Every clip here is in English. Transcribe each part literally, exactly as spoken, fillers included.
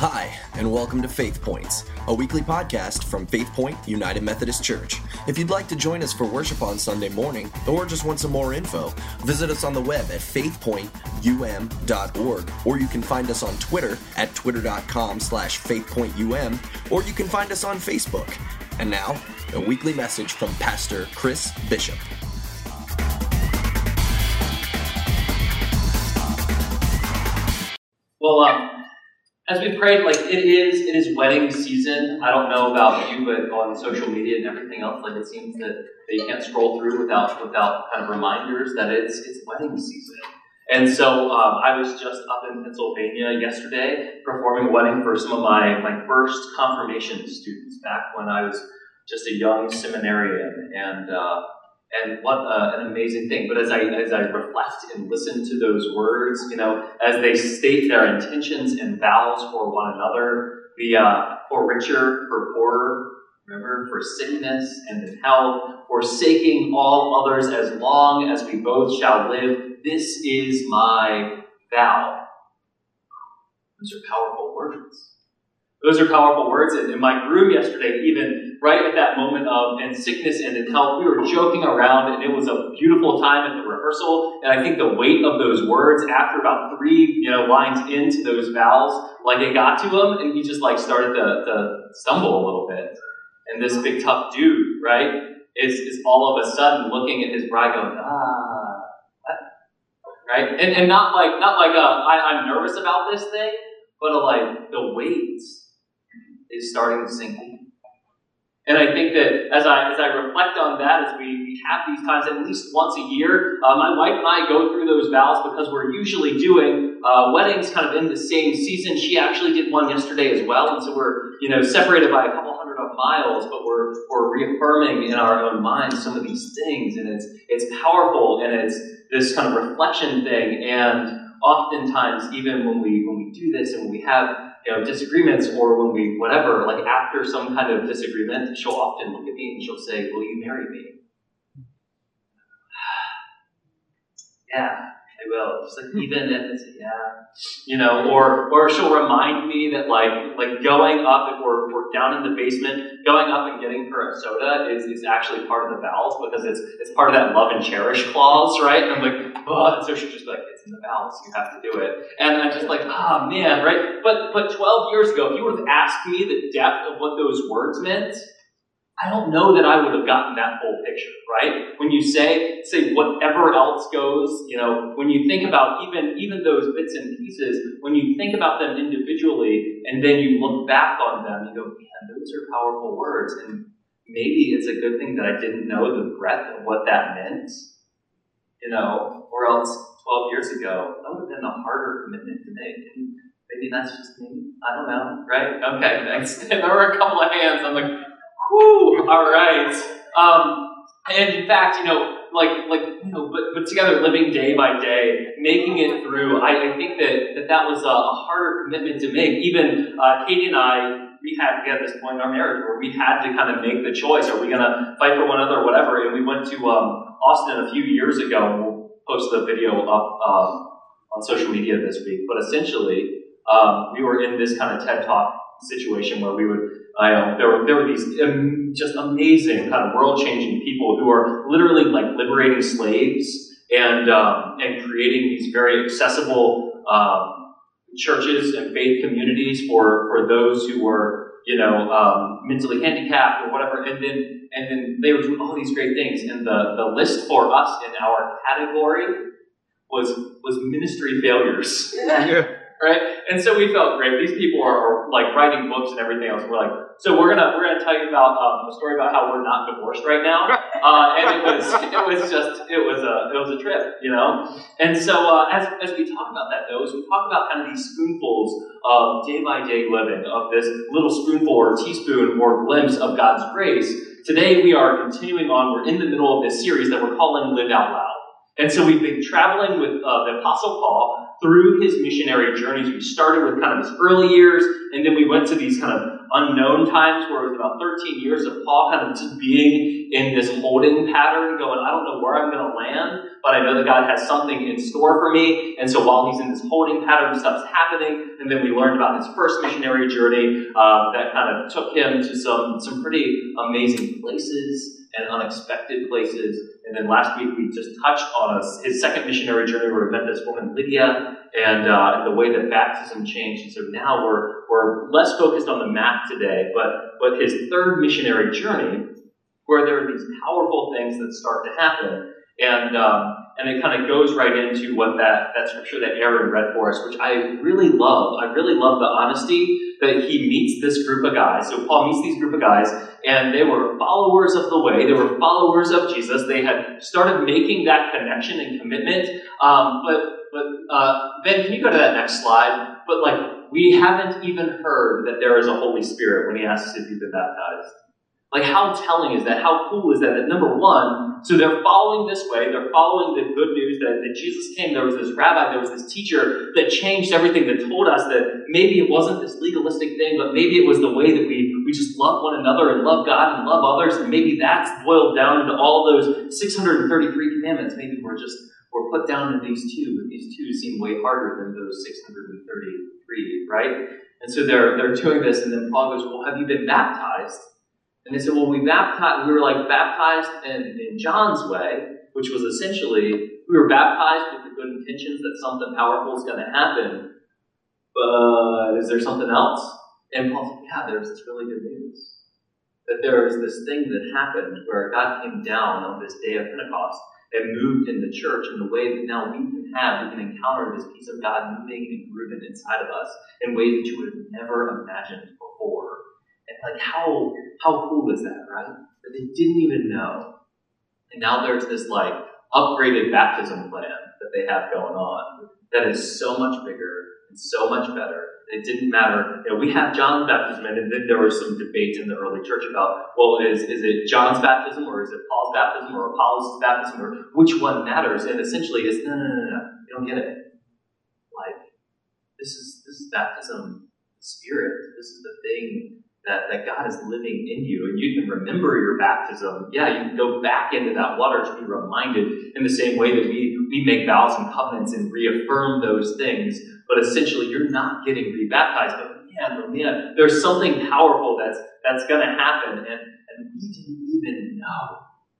Hi, and welcome to Faith Points, a weekly podcast from Faith Point United Methodist Church. If you'd like to join us for worship on Sunday morning, or just want some more info, visit us on the web at faith point u m dot org, or you can find us on Twitter at twitter.com slash faithpointum, or you can find us on Facebook. And now, a weekly message from Pastor Chris Bishop. Well, um, as we prayed, like it is, it is wedding season. I don't know about you, but on social media and everything else, like it seems that, that you can't scroll through without without kind of reminders that it's it's wedding season. And so um, I was just up in Pennsylvania yesterday performing a wedding for some of my my first confirmation students back when I was just a young seminarian, and uh, and what uh, an amazing thing. But as I as I reflect and listen to those words, you know, as they state their intentions and vows for one another, the uh, for richer, for poorer, remember, for sickness and in health, forsaking all others as long as we both shall live, this is my vow. Those are powerful words. Those are powerful words. And in my groom yesterday, even right at that moment of in sickness and in health, we were joking around, and it was a beautiful time at the rehearsal. And I think the weight of those words, after about three, you know, lines into those vows, like it got to him, and he just like started to, to stumble a little bit. And this big tough dude, right, is is all of a sudden looking at his bride, going, ah, what? Right, and and not like not like a, I, I'm nervous about this thing, but a, like the weight is starting to sink in. And I think that as I as I reflect on that, as we, we have these times at least once a year, uh, my wife and I go through those vows because we're usually doing uh, weddings kind of in the same season. She actually did one yesterday as well, and so we're you know separated by a couple hundred of miles, but we're we're reaffirming in our own minds some of these things, and it's it's powerful, and it's this kind of reflection thing. And oftentimes, even when we when we do this and when we have you know, disagreements, or when we, whatever, like after some kind of disagreement, she'll often look at me and she'll say, will you marry me? Yeah, I will. Just like, even if it's a yeah. You know, or or she'll remind me that like like going up, if we're, we're down in the basement, going up and getting her a soda is, is actually part of the vows, because it's it's part of that love and cherish clause, right? And I'm like, oh, and so she's just like, it's in the vows, you have to do it. And I'm just like, ah, oh, man, right? But but twelve years ago, if you would have asked me the depth of what those words meant, I don't know that I would have gotten that full picture, right? When you say, say whatever else goes, you know, when you think about even, even those bits and pieces, when you think about them individually, and then you look back on them, you go, man, those are powerful words. And maybe it's a good thing that I didn't know the breadth of what that meant, you know, or else twelve years ago, that would have been a harder commitment to make. And maybe that's just me. I don't know, right? Okay, thanks. There were a couple of hands. I'm like, whew, all right. Um, and in fact, you know, like, like, you know, but, but together, living day by day, making it through, I, I think that, that that was a, a harder commitment to make. Even uh, Katie and I, we had, we had this point in our marriage where we had to kind of make the choice. Are we going to fight for one another or whatever? And we went to um, Austin a few years ago. We'll post the video up um, on social media this week. But essentially, um, we were in this kind of TED Talk situation where we would, I know, there were there were these um, just amazing kind of world-changing people who are literally like liberating slaves and um, and creating these very accessible um, churches and faith communities for, for those who were you know um, mentally handicapped or whatever. And then and then they were doing all these great things. And the, the list for us in our category was was ministry failures. Yeah. Right? And so we felt great. These people are, are like writing books and everything else. We're like, so we're gonna we're gonna tell you about um, a story about how we're not divorced right now. Uh, and it was it was just it was a it was a trip, you know. And so uh, as as we talk about that though, as we talk about kind of these spoonfuls of day by day living, of this little spoonful or teaspoon or glimpse of God's grace, today we are continuing on. We're in the middle of this series that we're calling Live Out Loud. And so we've been traveling with uh, the Apostle Paul through his missionary journeys. We started with kind of his early years, and then we went to these kind of unknown times where it was about thirteen years of Paul kind of just being in this holding pattern, going, I don't know where I'm going to land, but I know that God has something in store for me. And so while he's in this holding pattern, stuff's happening. And then we learned about his first missionary journey uh, that kind of took him to some, some pretty amazing places and unexpected places. And then last week we just touched on a, his second missionary journey where we met this woman, Lydia, and uh, the way that baptism changed. And so now we're we're less focused on the map today, but, but his third missionary journey, where there are these powerful things that start to happen. And um, and it kind of goes right into what that, that scripture that Aaron read for us, which I really love. I really love the honesty that he meets this group of guys. So Paul meets these group of guys, and they were followers of the way. They were followers of Jesus. They had started making that connection and commitment. Um, but but uh, Ben, can you go to that next slide? But like, we haven't even heard that there is a Holy Spirit when he asks if you've been baptized. Like, how telling is that? How cool is that? That number one, so they're following this way. They're following the good news that, that Jesus came. There was this rabbi, there was this teacher that changed everything, that told us that maybe it wasn't this legalistic thing, but maybe it was the way that we, we just love one another and love God and love others. And maybe that's boiled down into all those six hundred thirty-three commandments. Maybe we're just, we're put down into these two, but these two seem way harder than those six hundred thirty-three, right? And so they're, they're doing this, and then Paul goes, well, have you been baptized? And they said, well, we baptized, we were like baptized in, in John's way, which was essentially, we were baptized with the good intentions that something powerful is going to happen. But is there something else? And Paul said, yeah, there's this really good news. That there is this thing that happened where God came down on this day of Pentecost and moved in the church in the way that now we can have, we can encounter this peace of God moving and grooving inside of us in ways that you would have never imagined before. And like, how how cool is that, right? That they didn't even know. And now there's this like upgraded baptism plan that they have going on that is so much bigger and so much better. It didn't matter. You know, we have John's baptism, and then there was some debates in the early church about, well, is, is it John's baptism, or is it Paul's baptism, or Apollos' baptism, or which one matters? And essentially it's, no, no, no, no, you don't get it. Like, this is this is baptism, the Spirit. This is the thing That, that God is living in you, and you can remember your baptism. Yeah, you can go back into that water to be reminded in the same way that we, we make vows and covenants and reaffirm those things. But essentially, you're not getting rebaptized. But man, oh man, there's something powerful that's that's going to happen, and, and we didn't even know.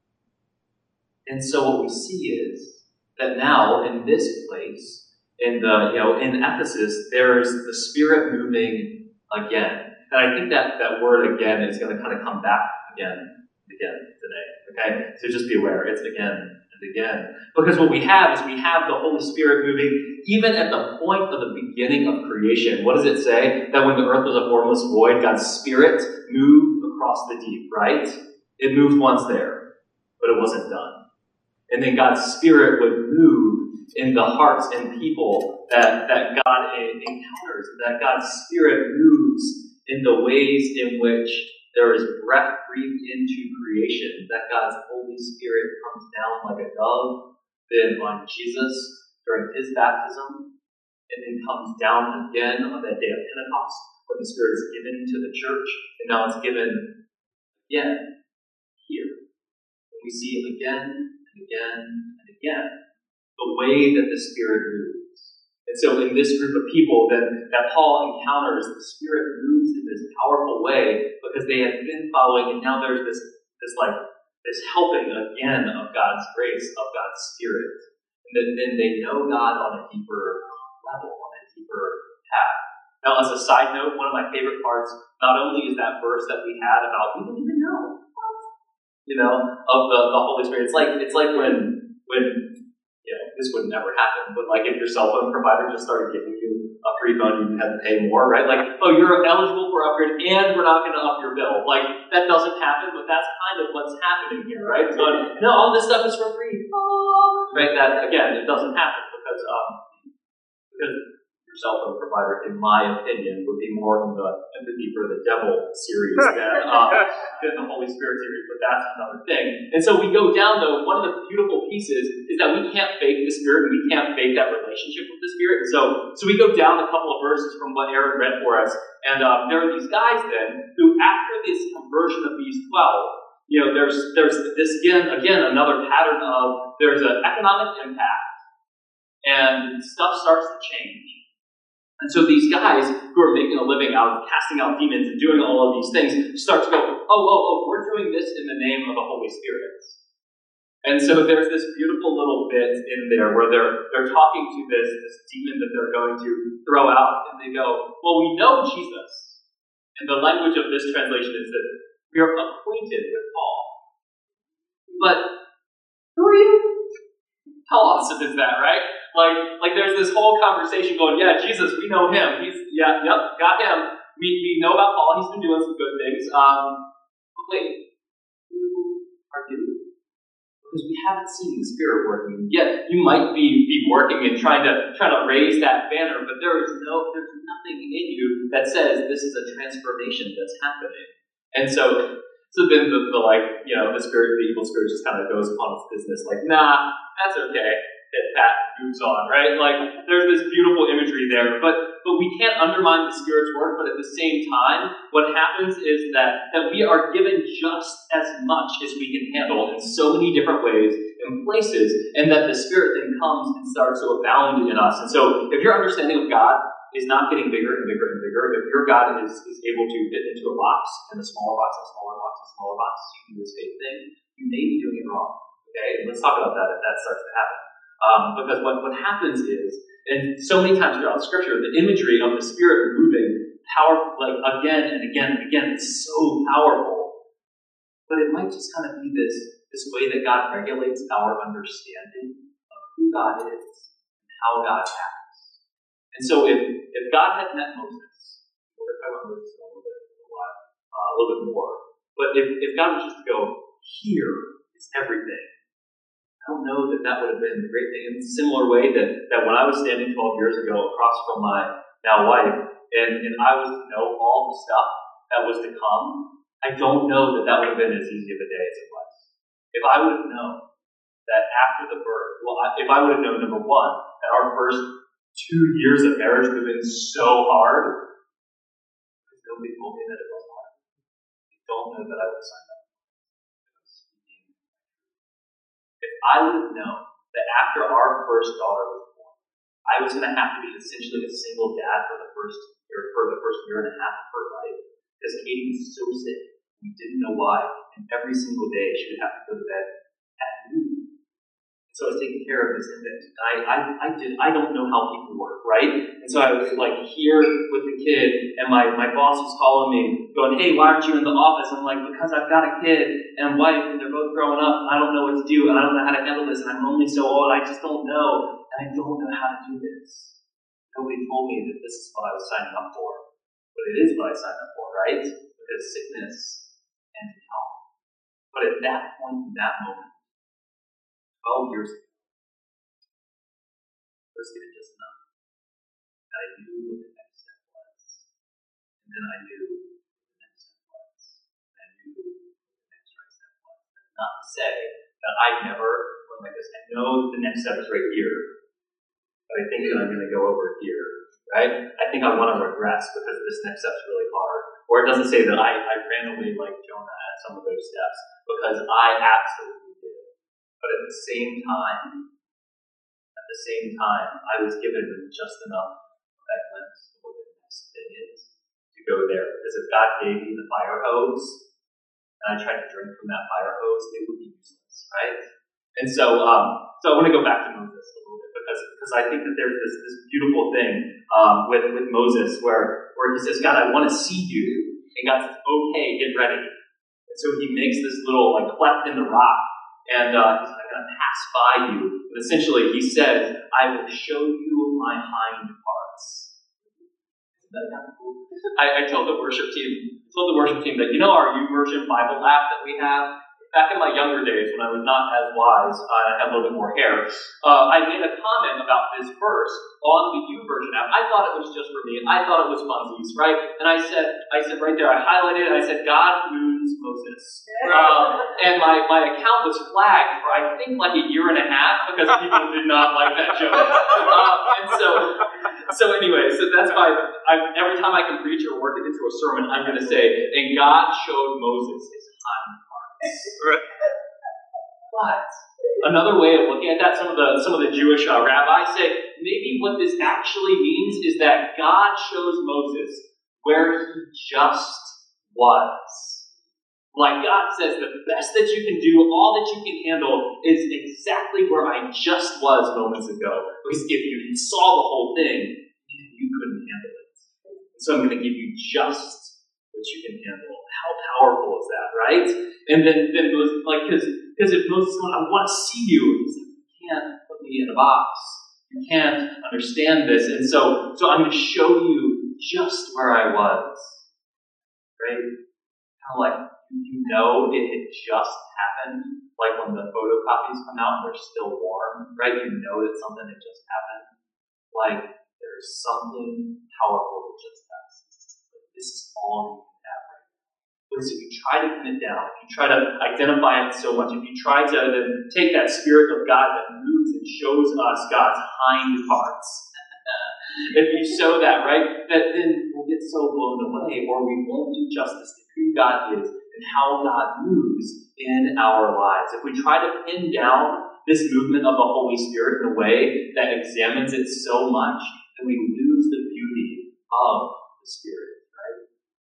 And so what we see is that now in this place, in the you know in Ephesus, there's the Spirit moving again. And I think that, that word again is going to kind of come back again and again today. Okay? So just be aware. It's again and again. Because what we have is we have the Holy Spirit moving even at the point of the beginning of creation. What does it say? That when the earth was a formless void, God's Spirit moved across the deep, right? It moved once there, but it wasn't done. And then God's Spirit would move in the hearts and people that, that God encounters, that God's Spirit moves in the ways in which there is breath breathed into creation, that God's Holy Spirit comes down like a dove, then on Jesus during his baptism, and then comes down again on that day of Pentecost, when the Spirit is given to the church, and now it's given again here. And we see it again and again and again, the way that the Spirit moves. And so in this group of people that, that Paul encounters, the Spirit moves in this powerful way because they had been following, and now there's this, this like this helping again of God's grace, of God's Spirit. And then, then they know God on a deeper level, on a deeper path. Now, as a side note, one of my favorite parts, not only is that verse that we had about we didn't even know, you know, of the, the Holy Spirit. It's like it's like when when you know, this would never happen, but like if your cell phone provider just started giving you a free phone, you had to pay more, right? Like, oh, you're eligible for upgrade, and we're not going to up your bill. Like, that doesn't happen, but that's kind of what's happening here, right? So, no, all this stuff is for free. Right? That, again, it doesn't happen because, um, because your cell phone provider, in my opinion, would be more in the Empathy for the Devil series than, uh, than the Holy Spirit series, but that's another thing. And so we go down, though, one of the beautiful pieces is that we can't fake the Spirit, and we can't fake that relationship with the Spirit. And so, so we go down a couple of verses from what Aaron read for us, and um, there are these guys then, who after this conversion of these twelve, you know, there's there's this, again, again, another pattern of, there's an economic impact, and stuff starts to change. And so these guys who are making a living out of casting out demons and doing all of these things start to go, oh, oh, oh, we're doing this in the name of the Holy Spirit. And so there's this beautiful little bit in there where they're they're talking to this, this demon that they're going to throw out, and they go, well, we know Jesus. And the language of this translation is that we are acquainted with Paul. But who are you? How awesome is that, right? Like, like there's this whole conversation going, yeah, Jesus, we know him. He's, yeah, yep, got him. We, we know about Paul. He's been doing some good things. Um, but wait, who are you? Because we haven't seen the Spirit working. Yet you might be, be working and trying to trying to raise that banner, but there is no, there's nothing in you that says this is a transformation that's happening. And so, so then the, the like, you know, the spirit, the evil spirit just kind of goes upon its business, like, nah, that's okay. Hit that moves on, right? Like, there's this beautiful imagery there, but but we can't undermine the Spirit's work, but at the same time, what happens is that, that we are given just as much as we can handle in so many different ways and places, and that the Spirit then comes and starts to abound in us. And so, if your understanding of God is not getting bigger and bigger and bigger, if your God is, is able to fit into a box, and a smaller box, and a smaller box, and a smaller box, so you do this faith thing, you may be doing it wrong. Okay? And let's talk about that if that starts to happen. Um, because what, what happens is, and so many times throughout Scripture, the imagery of the Spirit moving, power, like again and again and again, it's so powerful. But it might just kind of be this, this way that God regulates our understanding of who God is and how God acts. And so if, if God had met Moses, or if I want Moses a little bit, a, lot, uh, a little bit more, but if, if God was just to go, here is everything, I don't know that that would have been the great thing. In a similar way that, that when I was standing twelve years ago across from my now wife, and, and I was to know all the stuff that was to come, I don't know that that would have been as easy of a day as it was. If I would have known that after the birth, well, if I would have known, number one, that our first two years of marriage would have been so hard, because nobody told me that it was hard. I don't know that I would have signed up. If I would have known that after our first daughter was born, I was going to have to be essentially a single dad for the first year, for the first year and a half of her life, because Katie was so sick, we didn't know why, and every single day she would have to go to bed at noon. So I was taking care of this infant. I, I, I did. I don't know how people work, right? And so I was like here with the kid, and my, my boss was calling me, going, "Hey, why aren't you in the office?" I'm like, "Because I've got a kid and a wife, and they're both growing up, and I don't know what to do, and I don't know how to handle this, and I'm only so old. I just don't know, and I don't know how to do this." Nobody told me that this is what I was signing up for, but it is what I signed up for, right? Because sickness and health. But at that point, in that moment, twelve years ago, I was given just enough. I knew what the next step was. And then I knew what the next step was. And I knew what the next right step was. That's not to say that I've never went like this. I know the next step is right here. But I think that I'm going to go over here. Right? I think I want to regress because this next step's really hard. Or it doesn't say that I, I randomly, like Jonah, at some of those steps. Because I absolutely did. But at the same time, at the same time, I was given just enough of that glimpse of what the next thing is to go there. Because if God gave me the fire hose, and I tried to drink from that fire hose, it would be useless, right? And so, um, so I want to go back to Moses a little bit because because I think that there's this, this beautiful thing um, with with Moses where where he says, "God, I want to see you," and God says, "Okay, get ready." And so he makes this little like cleft in the rock. And uh, he's not going to pass by you. But essentially, he says, "I will show you my hind parts." Isn't that kind of cool? I, I told the worship team, I told the worship team that, you know our YouVersion Bible app that we have? back in my younger days when I was not as wise, uh, I had a little bit more hair, uh, I made a comment about this verse on the YouVersion app. I thought it was just for me. I thought it was funsies, right? And I said, I said right there, I highlighted it, I said, God moves Moses. Uh, and my, my account was flagged for, I think, like a year and a half because people did not like that joke. Uh, and so, so anyway, so that's why I, every time I can preach or work it into a sermon, I'm going to say, and God showed Moses his hind parts. But another way of looking at that, some of the some of the Jewish uh, rabbis say, maybe what this actually means is that God shows Moses where he just was. Like God says, the best that you can do, all that you can handle, is exactly where I just was moments ago. Because if you saw the whole thing, you couldn't handle it. So I'm going to give you just what you can handle. How powerful is that, right? And then, then Moses, like, because because if Moses is going, I want to see you, he's like, you can't put me in a box. You can't understand this. And so, so I'm going to show you just where I was, right? Kind of like, you know it had just happened, like when the photocopies come out and they're still warm, right? You know that something had just happened. Like, there's something powerful that just happens. Like, this is all you can have right now. Because if you try to pin it down, if you try to identify it so much, if you try to then take that Spirit of God that moves and shows us God's hind parts, if you show that, right, that then we'll get so blown away, or we won't do justice to who God is and how God moves in our lives. If we try to pin down this movement of the Holy Spirit in a way that examines it so much, then we lose the beauty of the Spirit, right?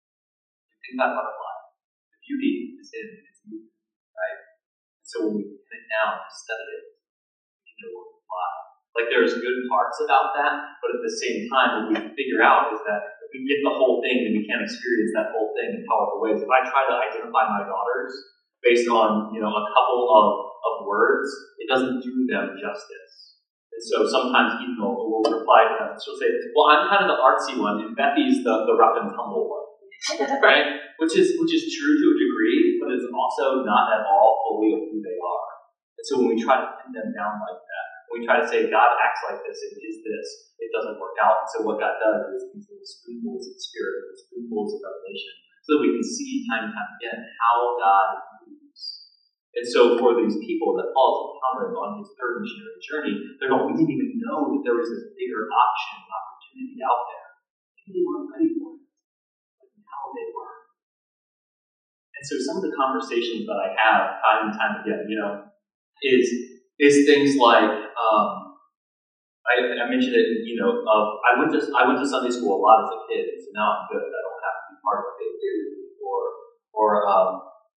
Think about butterfly. The beauty is in its movement, right? So when we pin it down and study it, we can no longer fly. Like, there's good parts about that, but at the same time, what we figure out is that if we get the whole thing, then we can't experience that whole thing in powerful ways. If I try to identify my daughters based on, you know, a couple of, of words, it doesn't do them justice. And so sometimes even though we'll reply to them, she'll say, well, I'm kind of the artsy one, and Becky's the, the rough and tumble one. Right? Which is which is true to a degree, but it's also not at all fully of who they are. And so when we try to pin them down like that, we try to say, God acts like this, and is this, it doesn't work out. And so what God does is these little spoonfuls of Spirit, little spoonfuls of revelation, so that we can see time and time again how God moves. And so for these people that Paul's encountering on his third missionary journey, they're going, we didn't even know that there was this bigger option, opportunity out there. Maybe they weren't ready for it, but now they were. And so some of the conversations that I have time and time again, you know, is is things like, um, I, I mentioned it, you know, uh, I went to I went to Sunday school a lot as a kid, so now I'm good. I don't have to be part of a faith community, or or um,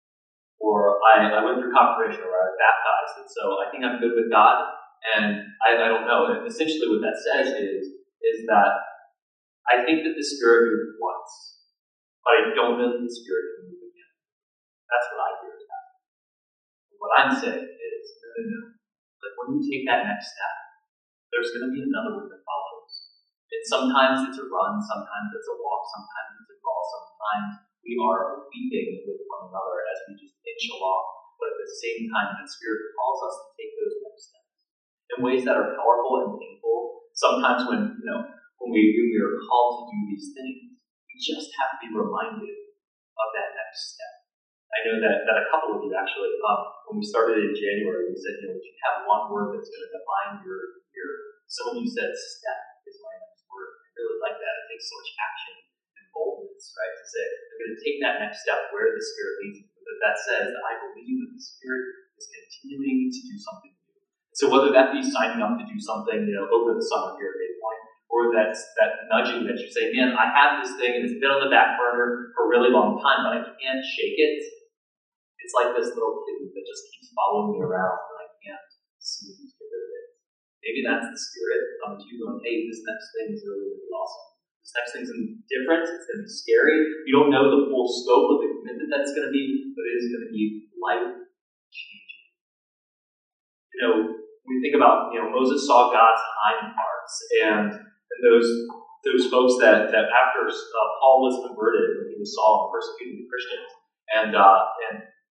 or I, I went through confirmation where I was baptized, and so I think I'm good with God. And I, I don't know. And essentially, what that says is is that I think that the Spirit moved once, but I don't know that the Spirit can move again. That's what I hear is happening. What I'm saying is, no, no, no. Like, when you take that next step, there's going to be another one that follows. And sometimes it's a run, sometimes it's a walk, sometimes it's a crawl, sometimes we are weeping with one another as we just inch along. But at the same time, the Spirit calls us to take those next steps in ways that are powerful and painful. Sometimes when, you know, when we, when we are called to do these things, we just have to be reminded of that next step. I know that, that a couple of you actually, um, when we started in January, we said, you know, you have one word that's going to define your, your, some of you said step is my next word. I really like that. It takes so much action and boldness, right, to say, I'm going to take that next step where the Spirit leads me. But that says that I believe that the Spirit is continuing to do something new. So whether that be signing up to do something, you know, over the summer here at Maypoint, or that's that nudging that you say, man, I have this thing and it's been on the back burner for a really long time, but I can't shake it. It's like this little kitten that just keeps following me around and I can't seem to get rid of it. Maybe that's the Spirit coming to you going, hey, this next thing is really, really awesome. This next thing's going to be different. It's going to be scary. You don't know the full scope of the commitment that it's going to be, but it is going to be life-changing. You know, when we think about, you know, Moses saw God's hind parts, and, and those those folks that, that after uh, Paul was converted, when he was Saul and persecuting the Christians, and uh, and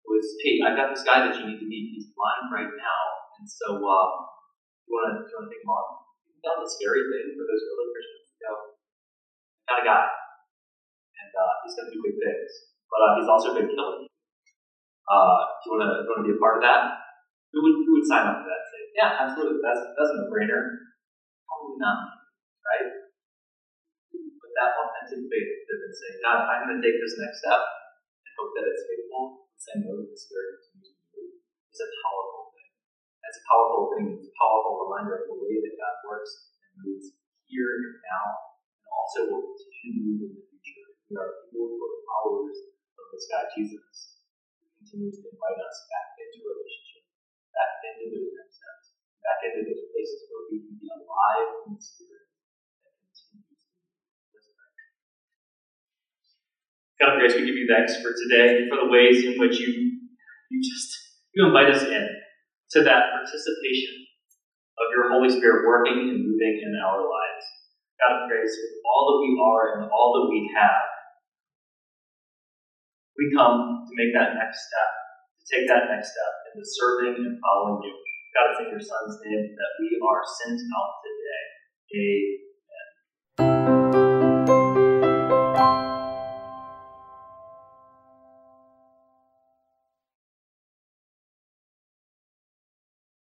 was, hey, I've got this guy that you need to meet. He's blind right now, and so um, you want to you want to take him on? That was a scary thing for those early Christians to go. I got a guy, and uh, he's going to do big things, but uh, he's also been killing you. Uh, do you want to want to be a part of that? Who would who would sign up for that? Say, yeah, absolutely. That's that's a no-brainer. Probably not me, right? But that authentic faith to then say, God, I'm going to take this next step and hope that it's faithful. Because I know that the Spirit continues to move. Is a powerful thing. That's a powerful thing. It's a powerful reminder of the way that God works and moves here and now, and also will continue to move in the future. We are people who are followers of this guy Jesus, who continues to invite us back into relationship, back into those next steps, back into those places where we can be alive in the Spirit that continues to move. Let's pray. God of grace, we give you thanks for today, for the ways in which you you just you invite us in to that participation of your Holy Spirit working and moving in our lives. God of grace, with all that we are and all that we have, we come to make that next step, to take that next step into serving and following you. God, it's in your Son's name that we are sent out today, a